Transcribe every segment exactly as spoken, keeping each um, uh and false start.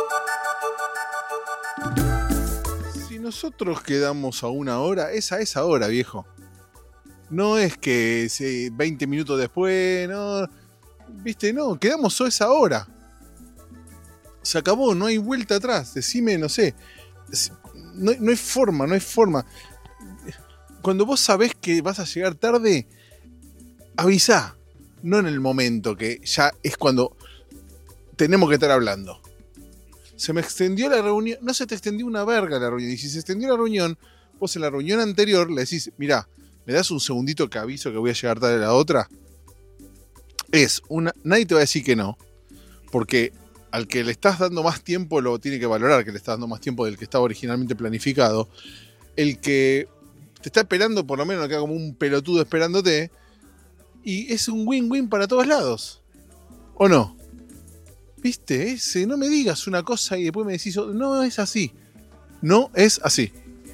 Si nosotros quedamos a una hora, es a esa hora, viejo. No es que si veinte minutos después, no. Viste, no, quedamos a esa hora. Se acabó, no hay vuelta atrás. Decime, no sé. No, no hay forma, no hay forma. Cuando vos sabés que vas a llegar tarde, avisá. No en el momento, que ya es cuando tenemos que estar hablando. Se me extendió la reunión. No se te extendió una verga la reunión. Y si se extendió la reunión, vos en la reunión anterior le decís, mirá, ¿me das un segundito que aviso que voy a llegar tarde a la otra? Es una. Nadie te va a decir que no. Porque al que le estás dando más tiempo lo tiene que valorar, que le estás dando más tiempo del que estaba originalmente planificado. El que te está esperando, por lo menos queda como un pelotudo esperándote. Y es un win-win para todos lados. ¿O no? ¿Viste? Ese, no me digas una cosa y después me decís, no es así. No es así.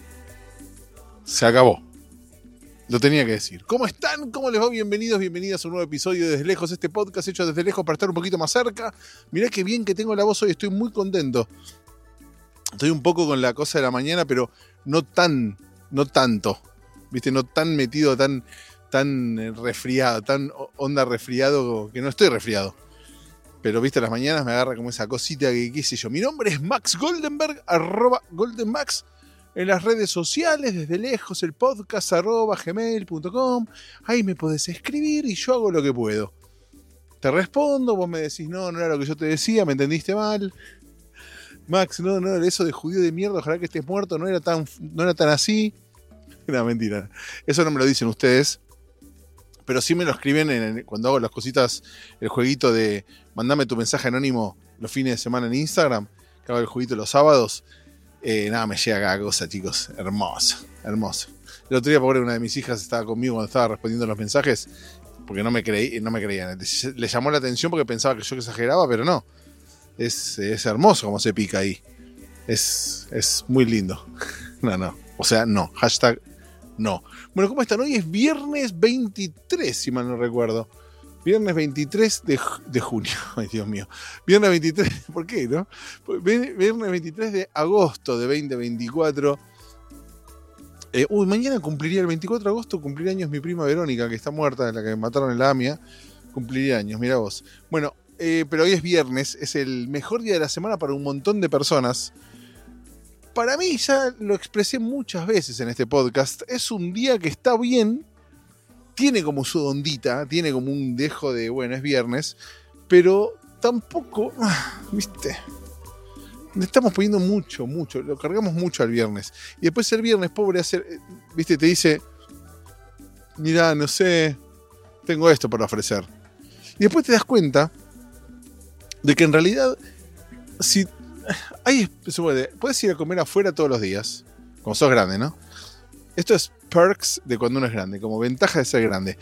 Se acabó. Lo tenía que decir. ¿Cómo están? ¿Cómo les va? Bienvenidos, bienvenidas a un nuevo episodio de Desde Lejos. Este podcast hecho desde lejos para estar un poquito más cerca. Mirá qué bien que tengo la voz hoy. Estoy muy contento. Estoy un poco con la cosa de la mañana, pero no tan, no tanto. ¿Viste? No tan metido, tan, tan resfriado, tan onda resfriado, que no estoy resfriado. Pero, viste, a las mañanas me agarra como esa cosita que, qué sé yo. Mi nombre es Max Goldenberg, arroba GoldenMax. En las redes sociales, desde lejos, el podcast, arroba gmail punto com. Ahí me podés escribir y yo hago lo que puedo. Te respondo, vos me decís, no, no era lo que yo te decía, me entendiste mal. Max, no, no, eso de judío de mierda, ojalá que estés muerto, no era tan, no era tan así. No, mentira. Eso no me lo dicen ustedes. Pero sí me lo escriben en, cuando hago las cositas, el jueguito de mandame tu mensaje anónimo los fines de semana en Instagram, que hago el jueguito los sábados. Eh, nada, me llega cada cosa, chicos. Hermoso, hermoso. El otro día, pobre, una de mis hijas estaba conmigo cuando estaba respondiendo los mensajes, porque no me creí, no me creían. Le llamó la atención porque pensaba que yo exageraba, pero no. Es, es hermoso como se pica ahí. Es, es muy lindo. No, no. O sea, no. Hashtag no. Bueno, ¿cómo están? Hoy es viernes veintitrés, si mal no recuerdo. Viernes veintitrés de, de junio. Ay, Dios mío. Viernes veintitrés, ¿por qué, no? Viernes veintitrés de agosto de veinte veinticuatro. Eh, uy, mañana cumpliría, el veinticuatro de agosto, cumpliría años mi prima Verónica, que está muerta, la que mataron en la AMIA. Cumpliría años, mirá vos. Bueno, eh, pero hoy es viernes, es el mejor día de la semana para un montón de personas. Para mí, ya lo expresé muchas veces en este podcast, es un día que está bien, tiene como su ondita, tiene como un dejo de, bueno, es viernes, pero tampoco, viste, le estamos poniendo mucho, mucho, lo cargamos mucho al viernes. Y después el viernes, pobre, hacer, viste, te dice, mirá, no sé, tengo esto para ofrecer. Y después te das cuenta de que en realidad, si... Ahí se puede, puedes ir a comer afuera todos los días, como sos grande, ¿no? Esto es perks de cuando uno es grande, como ventaja de ser grande.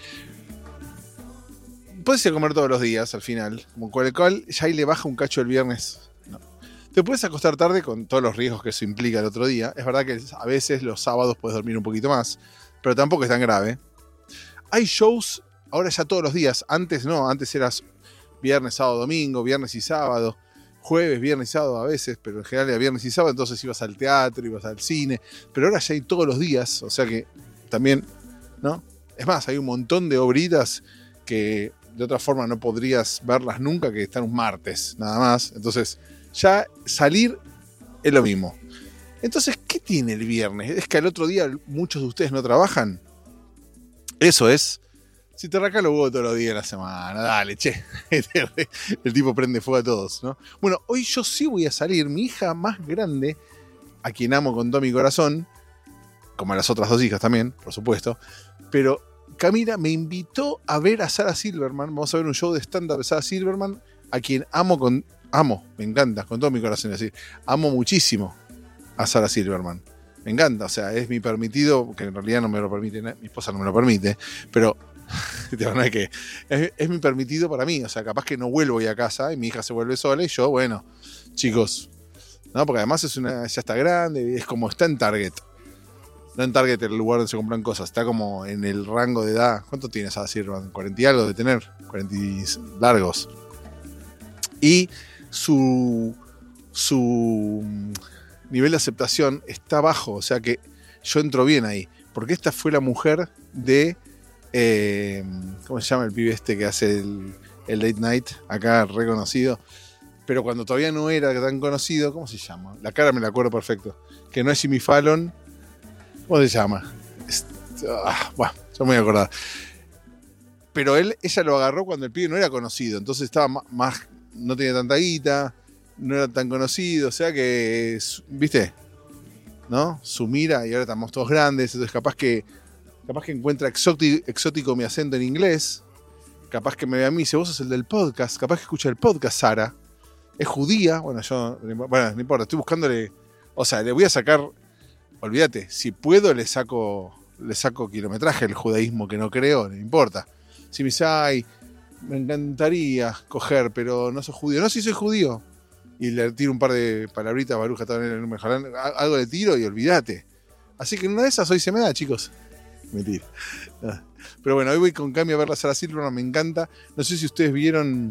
Puedes ir a comer todos los días al final, como con el cual ya ahí le baja un cacho el viernes. No. Te puedes acostar tarde con todos los riesgos que eso implica el otro día. Es verdad que a veces los sábados puedes dormir un poquito más, pero tampoco es tan grave. Hay shows ahora ya todos los días. Antes no, antes eras viernes, sábado, domingo, viernes y sábado. Jueves, viernes y sábado a veces, pero en general era viernes y sábado, entonces ibas al teatro, ibas al cine, pero ahora ya hay todos los días, o sea que también, ¿no? Es más, hay un montón de obritas que de otra forma no podrías verlas nunca, que están un martes, nada más, entonces ya salir es lo mismo. Entonces, ¿qué tiene el viernes? ¿Es que al otro día muchos de ustedes no trabajan? Eso es... Si te arrancas los huevos todos los días de la semana, dale, che. El tipo prende fuego a todos, ¿no? Bueno, hoy yo sí voy a salir. Mi hija más grande, a quien amo con todo mi corazón, como a las otras dos hijas también, por supuesto, pero Camila me invitó a ver a Sarah Silverman. Vamos a ver un show de stand-up de Sarah Silverman, a quien amo con... Amo, me encanta, con todo mi corazón. Es decir, amo muchísimo a Sarah Silverman. Me encanta, o sea, es mi permitido, que en realidad no me lo permite, mi esposa no me lo permite, pero... Es, que es, es mi permitido para mí, o sea, capaz que no vuelvo ya a casa y mi hija se vuelve sola y yo, bueno, chicos, ¿no? Porque además es una, ya está grande, es como está en Target, no en Target el lugar donde se compran cosas, está como en el rango de edad. ¿Cuánto tienes a decir? cuarenta y algo de tener, cuarenta y largos. Y su su nivel de aceptación está bajo, o sea que yo entro bien ahí, porque esta fue la mujer de, eh, ¿cómo se llama el pibe este que hace el, el Late Night, acá reconocido? Pero cuando todavía no era tan conocido, ¿cómo se llama? La cara me la acuerdo perfecto, que no es Jimmy Fallon, ¿cómo se llama? Es, ah, bueno, yo me voy a acordar. Pero él, ella lo agarró cuando el pibe no era conocido, entonces estaba más, más no tenía tanta guita, no era tan conocido, o sea que, ¿viste? ¿No? Su mira, y ahora estamos todos grandes, entonces capaz que capaz que encuentra exótico, exótico mi acento en inglés, capaz que me ve a mí y dice, vos sos el del podcast, capaz que escucha el podcast Sara, es judía, bueno, yo, bueno, no importa, estoy buscándole, o sea, le voy a sacar, olvídate, si puedo le saco, le saco kilometraje al judaísmo que no creo, no importa. Si me dice, ay, me encantaría coger, pero no soy judío. No, si soy judío. Y le tiro un par de palabritas, Baruja, algo le tiro y olvídate. Así que en una de esas hoy se me da, chicos. Mentira. Pero bueno, hoy voy con Cami a ver la Sarah Silverman, me encanta. No sé si ustedes vieron,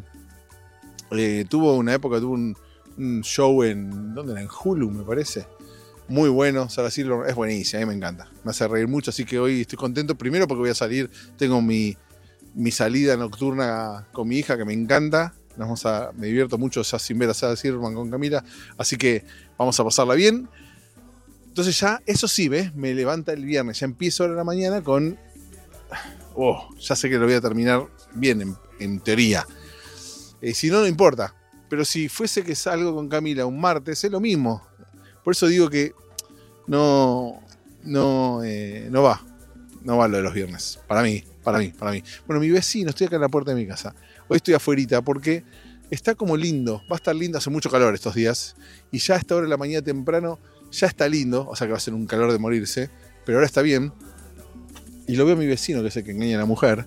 eh, tuvo una época, tuvo un, un show en, ¿dónde era? En Hulu, me parece. Muy bueno, Sarah Silverman, es buenísima, a mí me encanta. Me hace reír mucho, así que hoy estoy contento. Primero porque voy a salir, tengo mi... mi salida nocturna con mi hija que me encanta, nos vamos a, me divierto mucho ya sin ver a Sarah Silverman con Camila, así que vamos a pasarla bien. Entonces ya, eso sí, ¿ves? Me levanta el viernes, ya empiezo ahora en la mañana con, oh, ya sé que lo voy a terminar bien en, en teoría, eh, si no, no importa, pero si fuese que salgo con Camila un martes, es lo mismo, por eso digo que no, no, eh, no va, no va lo de los viernes, para mí. Para mí, para mí. Bueno, mi vecino, estoy acá en la puerta de mi casa. Hoy estoy afuerita porque está como lindo. Va a estar lindo, hace mucho calor estos días. Y ya a esta hora de la mañana temprano ya está lindo. O sea que va a ser un calor de morirse. Pero ahora está bien. Y lo veo a mi vecino, que es el que engaña a la mujer.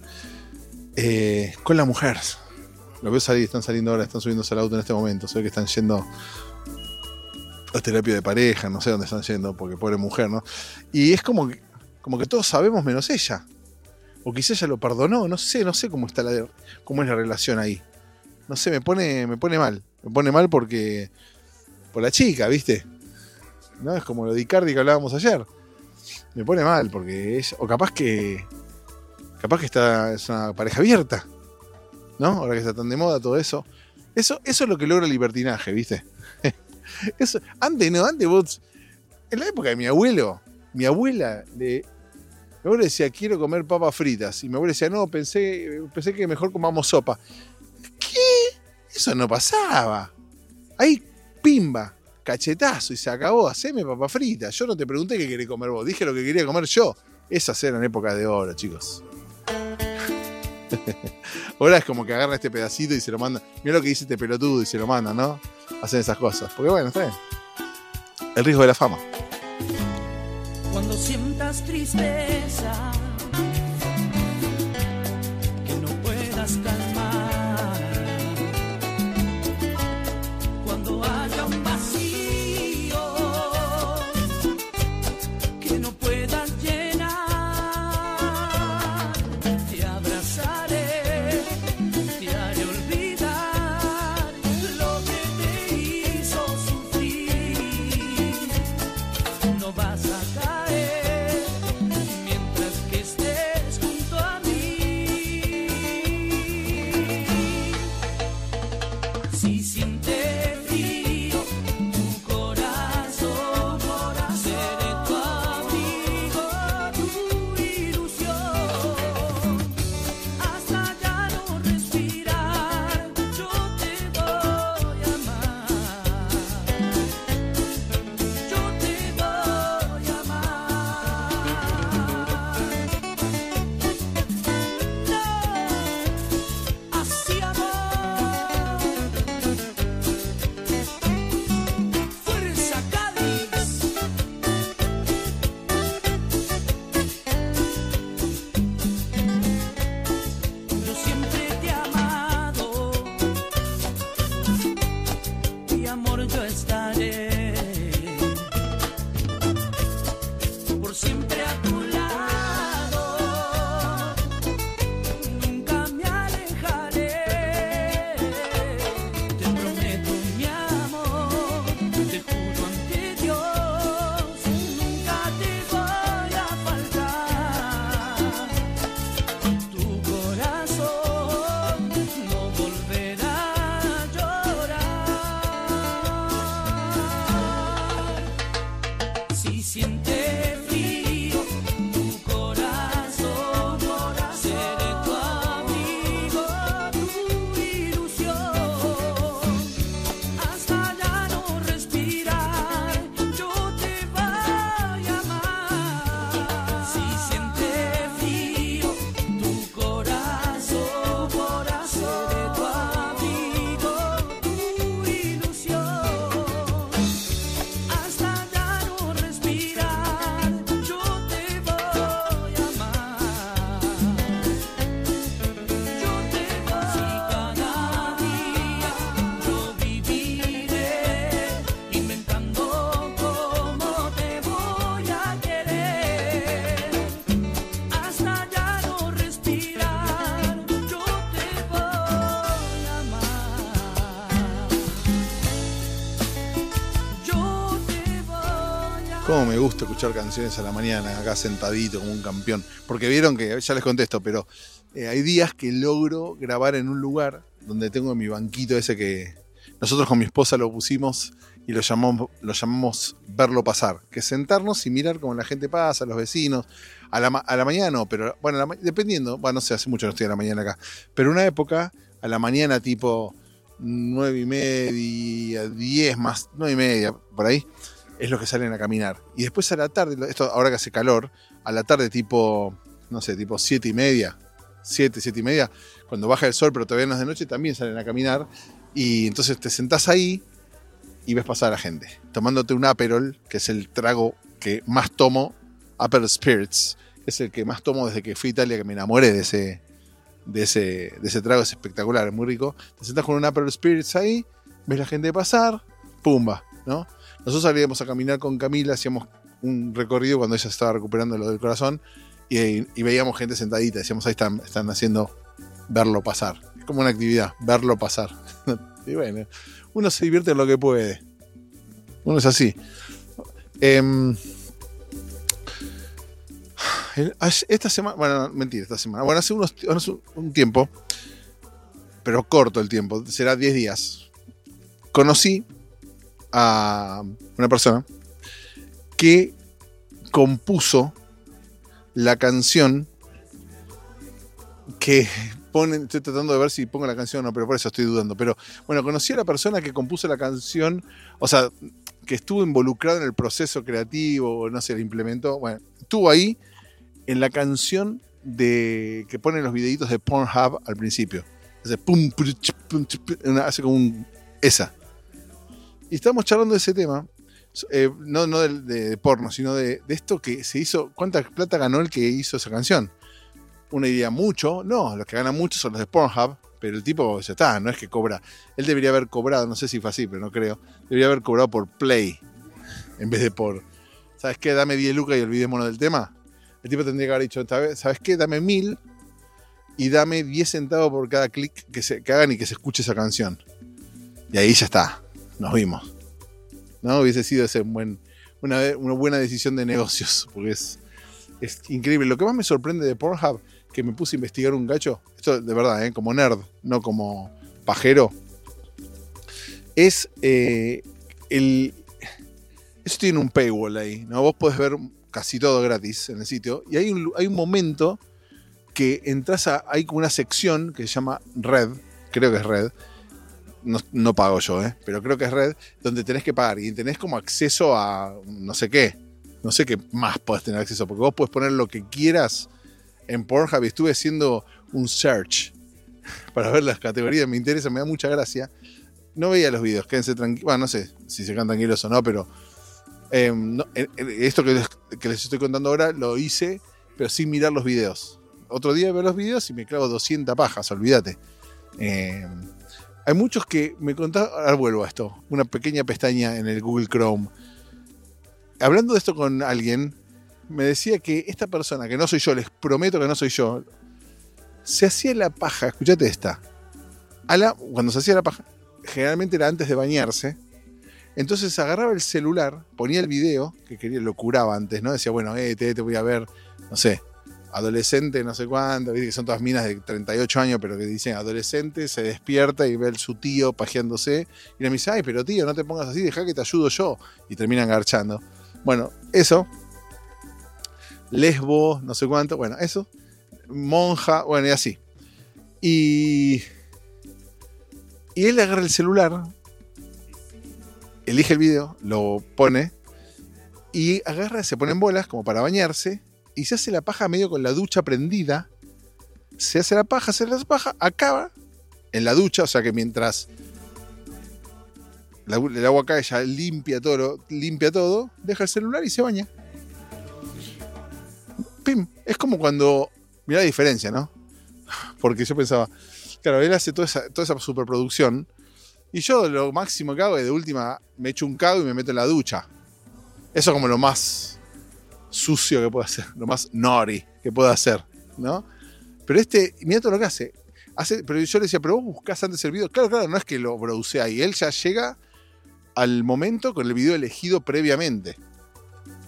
Eh, con la mujer. Lo veo salir, están saliendo ahora, están subiéndose al auto en este momento. Se ve que están yendo a terapia de pareja. No sé dónde están yendo, porque pobre mujer, ¿no? Y es como que, como que todos sabemos menos ella. O quizá ella lo perdonó, no sé, no sé cómo está la cómo es la relación ahí. No sé, me pone, me pone mal. Me pone mal porque. Por la chica, ¿viste? ¿No? Es como lo de Icardi que hablábamos ayer. Me pone mal porque ella. O capaz que. Capaz que está, es una pareja abierta. ¿No? Ahora que está tan de moda todo eso. Eso, eso es lo que logra el libertinaje, ¿viste? Eso, antes no, antes vos. En la época de mi abuelo, mi abuela le. Mi abuelo decía, quiero comer papas fritas. Y mi abuelo decía, no, pensé, pensé que mejor comamos sopa. ¿Qué? Eso no pasaba. Ahí, pimba, cachetazo y se acabó. Haceme papas fritas. Yo no te pregunté qué querés comer vos. Dije lo que quería comer yo. Esas eran épocas de oro, chicos. Ahora es como que agarra este pedacito y se lo manda. Mira lo que dice este pelotudo y se lo manda, ¿no? Hacen esas cosas. Porque bueno, está bien. El riesgo de la fama. Cuando sientas tristeza que no puedas calmar, cuando haya un vacío que no puedas llenar, te abrazaré, te haré olvidar lo que te hizo sufrir. No vas a caer mientras que Cómo me gusta escuchar canciones a la mañana, acá sentadito como un campeón. Porque vieron que, ya les contesto, pero eh, hay días que logro grabar en un lugar donde tengo mi banquito ese que nosotros con mi esposa lo pusimos y lo llamamos, lo llamamos verlo pasar. Que es sentarnos y mirar cómo la gente pasa, los vecinos. A la, a la mañana no, pero bueno, a la, dependiendo, bueno, no sé, hace mucho no estoy a la mañana acá. Pero una época, a la mañana tipo nueve y media, diez más, nueve y media, por ahí. Es lo que salen a caminar. Y después a la tarde, esto ahora que hace calor, a la tarde tipo, no sé, tipo siete y media, siete, siete y media, cuando baja el sol pero todavía no es de noche, también salen a caminar. Y entonces te sentás ahí y ves pasar a la gente, tomándote un Aperol, que es el trago que más tomo, Aperol Spirits, es el que más tomo desde que fui a Italia, que me enamoré de ese, de ese, de ese trago, es espectacular, es muy rico. Te sentás con un Aperol Spirits ahí, ves la gente pasar, pumba, ¿no? Nosotros salíamos a caminar con Camila, hacíamos un recorrido cuando ella estaba recuperando lo del corazón y, y veíamos gente sentadita, decíamos, ahí están, están haciendo verlo pasar. Es como una actividad, verlo pasar. Y bueno, uno se divierte en lo que puede. Uno es así. Eh, esta semana, bueno, mentira, esta semana. Bueno, hace unos, hace un tiempo, pero corto el tiempo, será diez días. Conocí a una persona que compuso la canción que ponen, estoy tratando de ver si pongo la canción o no, pero por eso estoy dudando, pero bueno, conocí a la persona que compuso la canción, o sea, que estuvo involucrado en el proceso creativo, no sé, la implementó, bueno, estuvo ahí en la canción de que ponen los videitos de Pornhub al principio, hace pum, pum, pum, pum, hace como un, esa. Y estábamos charlando de ese tema, eh, no, no de, de, de porno, sino de, de esto que se hizo. ¿Cuánta plata ganó el que hizo esa canción? Uno diría mucho, no, los que ganan mucho son los de Pornhub, pero el tipo ya está, no es que cobra. Él debería haber cobrado, no sé si fue así, pero no creo. Debería haber cobrado por play, en vez de por, ¿sabes qué? Dame diez lucas y olvidémonos del tema. El tipo tendría que haber dicho, ¿sabes qué? Dame mil y dame diez centavos por cada clic que, se, que hagan y que se escuche esa canción. Y ahí ya está. Nos vimos. ¿No? Hubiese sido ese buen, una, una buena decisión de negocios. Porque es, es increíble. Lo que más me sorprende de Pornhub, que me puse a investigar un gacho, esto de verdad, ¿eh? Como nerd, no como pajero, es eh, el. Eso tiene un paywall ahí, ¿no? Vos podés ver casi todo gratis en el sitio. Y hay un, hay un momento que entras a. Hay como una sección que se llama Red, creo que es Red. No, no pago yo, ¿eh? Pero creo que es Red, donde tenés que pagar y tenés como acceso a no sé qué, no sé qué más podés tener acceso, porque vos podés poner lo que quieras en Pornhub. Y estuve haciendo un search para ver las categorías, me interesa, me da mucha gracia. No veía los videos, quédense tranquilos, bueno, no sé si se quedan tranquilos o no, pero eh, no, esto que les, que les estoy contando ahora lo hice, pero sin mirar los videos. Otro día veo los videos y me clavo doscientas pajas, olvídate. Eh... Hay muchos que me contaron, ahora vuelvo a esto, una pequeña pestaña en el Google Chrome. Hablando de esto con alguien, me decía que esta persona, que no soy yo, les prometo que no soy yo, se hacía la paja, escuchate esta, a la, cuando se hacía la paja, generalmente era antes de bañarse, entonces agarraba el celular, ponía el video, que quería, lo curaba antes, ¿no? Decía, bueno, eh, te, te voy a ver, no sé, adolescente, no sé cuánto, que son todas minas de treinta y ocho años, pero que dicen adolescente, se despierta y ve a su tío pajeándose, y le dice, ay, pero tío, no te pongas así, deja que te ayudo yo, y terminan garchando. Bueno, eso, lesbo, no sé cuánto, bueno, eso, monja, bueno, y así. Y, y él agarra el celular, elige el video, lo pone, y agarra, se pone en bolas, como para bañarse, y se hace la paja medio con la ducha prendida. Se hace la paja, se hace la paja, acaba en la ducha, o sea que mientras la, el agua cae, ya limpia todo, limpia todo, deja el celular y se baña. Pim. Es como cuando. Mirá la diferencia, ¿no? Porque yo pensaba, claro, él hace toda esa, toda esa superproducción, y yo lo máximo que hago es de última, me echo un cago y me meto en la ducha. Eso es como lo más sucio que puedo hacer, lo más naughty que puedo hacer, ¿no? Pero este, mira todo lo que hace. hace pero yo le decía, pero vos buscás antes el video. Claro, claro, no es que lo browsea y él ya llega al momento con el video elegido previamente.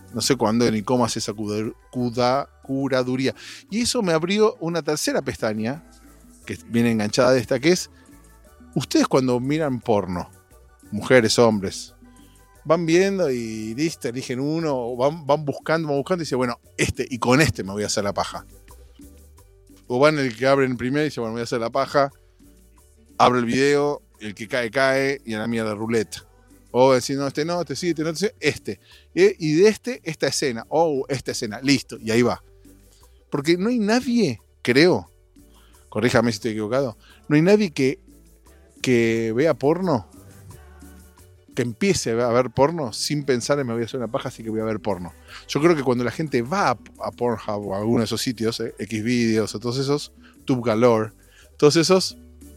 No sé cuándo ni cómo hace esa cuda, cuda, curaduría. Y eso me abrió una tercera pestaña, que viene enganchada de esta, que es, ustedes cuando miran porno, mujeres, hombres, van viendo y listo, eligen uno, o van, van buscando, van buscando y dicen, bueno, este, y con este me voy a hacer la paja. O van el que abre en primero y dice, bueno, me voy a hacer la paja, abro el video, el que cae, cae, y a la mierda ruleta. O decir, no, este no, este sí, este no, este sí, este. Y de este, esta escena, o oh, esta escena, listo, y ahí va. Porque no hay nadie, creo, corríjame si estoy equivocado, no hay nadie que, que vea porno, que empiece a ver porno sin pensar en me voy a hacer una paja, así que voy a ver porno. Yo creo que cuando la gente va a, a Pornhub o a alguno de esos sitios, eh, Xvideos o todos esos, Tube Galore, todos esos,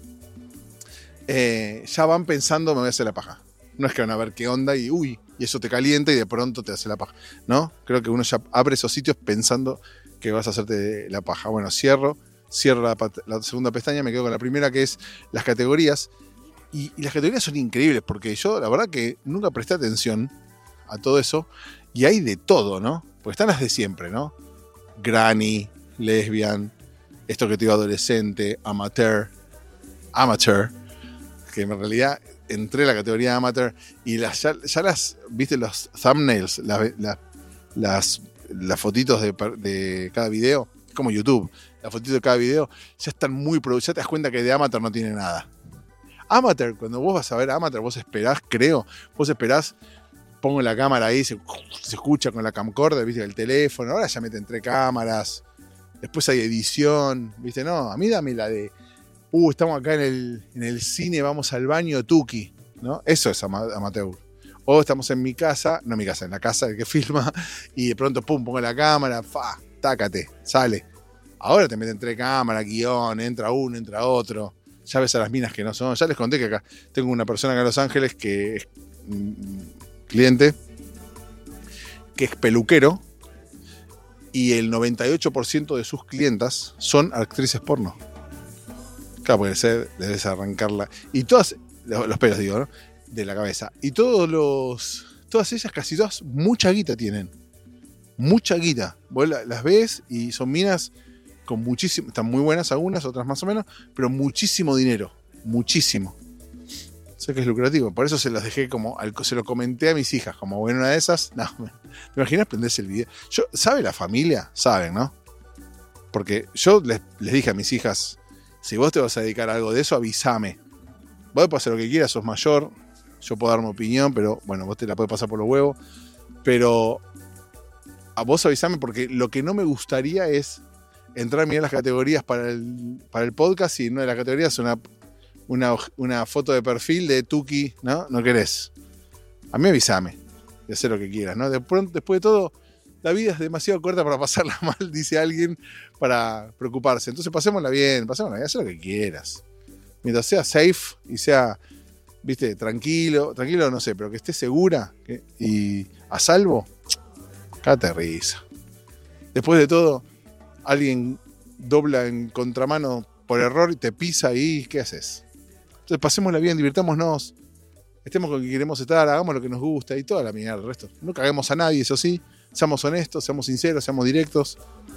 eh, ya van pensando me voy a hacer la paja. No es que van a ver qué onda y uy, y eso te calienta y de pronto te hace la paja. ¿No? Creo que uno ya abre esos sitios pensando que vas a hacerte la paja. Bueno, cierro, cierro la, la segunda pestaña, me quedo con la primera, que es las categorías. Y, y las categorías son increíbles, porque yo la verdad que nunca presté atención a todo eso. Y hay de todo, ¿no? Porque están las de siempre, ¿no? Granny, lesbian, esto que te digo, adolescente, amateur, amateur, que en realidad entré en la categoría amateur y las, ya, ya las, viste los thumbnails, las, las, las, las fotitos de, de cada video, como YouTube, las fotitos de cada video, ya están muy producidas, ya te das cuenta que de amateur no tiene nada. Amateur, cuando vos vas a ver amateur, vos esperás, creo, vos esperás, pongo la cámara ahí, se, se escucha con la camcorder, viste, el teléfono, ahora ya meten tres cámaras, después hay edición, viste, no, a mí dame la de, uh, estamos acá en el, en el cine, vamos al baño Tuki, ¿no? Eso es ama- amateur. O estamos en mi casa, no en mi casa, en la casa del que filma, y de pronto, pum, pongo la cámara, fa, tácate, sale. Ahora te meten tres cámaras, guión, entra uno, entra otro. Ya ves a las minas que no son. Ya les conté que acá tengo una persona acá en Los Ángeles que es un cliente, que es peluquero, y el noventa y ocho por ciento de sus clientas son actrices porno. Claro, puede ser, debes arrancarla. Y todas, los pelos digo, ¿no? De la cabeza. Y todos los, todas ellas, casi todas, mucha guita tienen. Mucha guita. Vos las ves y son minas con muchísimo, están muy buenas algunas, otras más o menos, pero muchísimo dinero, muchísimo. Sé que es lucrativo, por eso se los dejé como, se lo comenté a mis hijas, como bueno, una de esas, no, ¿me imaginas prenderse el video? Yo, ¿sabe la familia? Saben, ¿no? Porque yo les, les dije a mis hijas, si vos te vas a dedicar a algo de eso, avísame. Vos podés hacer lo que quieras, sos mayor, yo puedo dar mi opinión, pero bueno, vos te la podés pasar por los huevos, pero a vos avísame, porque lo que no me gustaría es entrar a mirar las categorías para el, para el podcast y en una de las categorías una, una, una foto de perfil de Tuki, ¿no? No querés. A mí avísame de hacer lo que quieras, ¿no? De pronto, después de todo, la vida es demasiado corta para pasarla mal, dice alguien, para preocuparse. Entonces pasémosla bien, pasémosla bien, haz lo que quieras. Mientras sea safe y sea, viste, tranquilo, tranquilo no sé, pero que esté segura que, y a salvo, cállate risa. Después de todo, alguien dobla en contramano por error y te pisa ahí, ¿qué haces? Entonces pasémosla bien, divirtámonos, estemos con quien queremos estar, hagamos lo que nos gusta y toda la mierda del resto. No caguemos a nadie, eso sí, seamos honestos, seamos sinceros, seamos directos.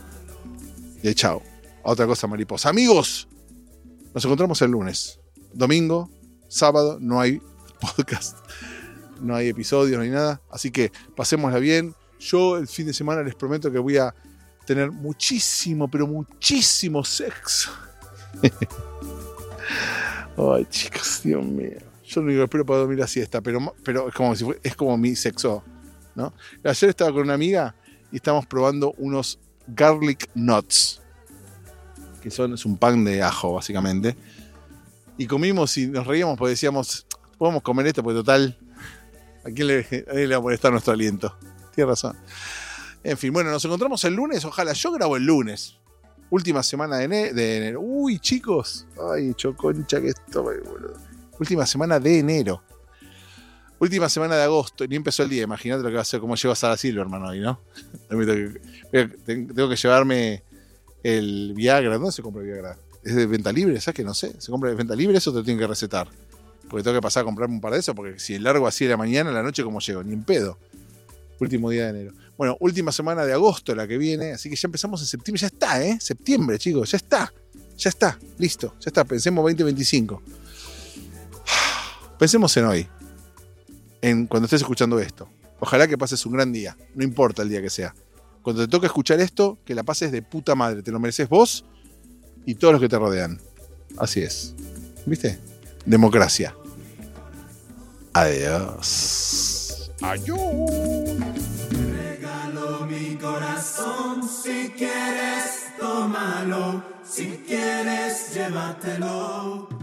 Y chao. A otra cosa, mariposa. Amigos, nos encontramos el lunes. Domingo, sábado, no hay podcast, no hay episodios, no hay nada. Así que pasémosla bien. Yo el fin de semana les prometo que voy a tener muchísimo, pero muchísimo sexo. Ay, chicos, Dios mío. Yo no digo, espero para dormir la siesta, pero, pero es, como si fue, es como mi sexo, ¿no? Ayer estaba con una amiga y estábamos probando unos garlic nuts, que son, es un pan de ajo, básicamente. Y comimos y nos reíamos porque decíamos, podemos comer esto, porque total, ¿a quién le, a quién le va a molestar nuestro aliento? Tienes razón. En fin, bueno, nos encontramos el lunes, ojalá. Yo grabo el lunes. Última semana de, ene- de enero. Uy, chicos. Ay, choconcha que estoy, boludo. Última semana de enero. Última semana de agosto. Ni empezó el día. Imagínate lo que va a ser, cómo lleva Sara Silverman hoy, ¿no? Tengo que llevarme el Viagra. ¿Dónde se compra el Viagra? ¿Es de venta libre? ¿Sabes que no sé? ¿Se compra de venta libre? Eso te lo tienen que recetar. Porque tengo que pasar a comprarme un par de esos. Porque si largo así de la mañana, a la noche, ¿cómo llego? Ni en pedo. Último día de enero. Bueno. Bueno, última semana de agosto la que viene, así que ya empezamos en septiembre. Ya está, ¿eh? Septiembre, chicos, ya está. Ya está, listo, ya está. Pensemos veinte veinticinco. Pensemos en hoy, en cuando estés escuchando esto. Ojalá que pases un gran día, no importa el día que sea. Cuando te toque escuchar esto, que la pases de puta madre. Te lo mereces vos y todos los que te rodean. Así es. ¿Viste? Democracia. Adiós. Adiós. Regalo mi corazón, si quieres, tómalo. Si quieres, llévatelo.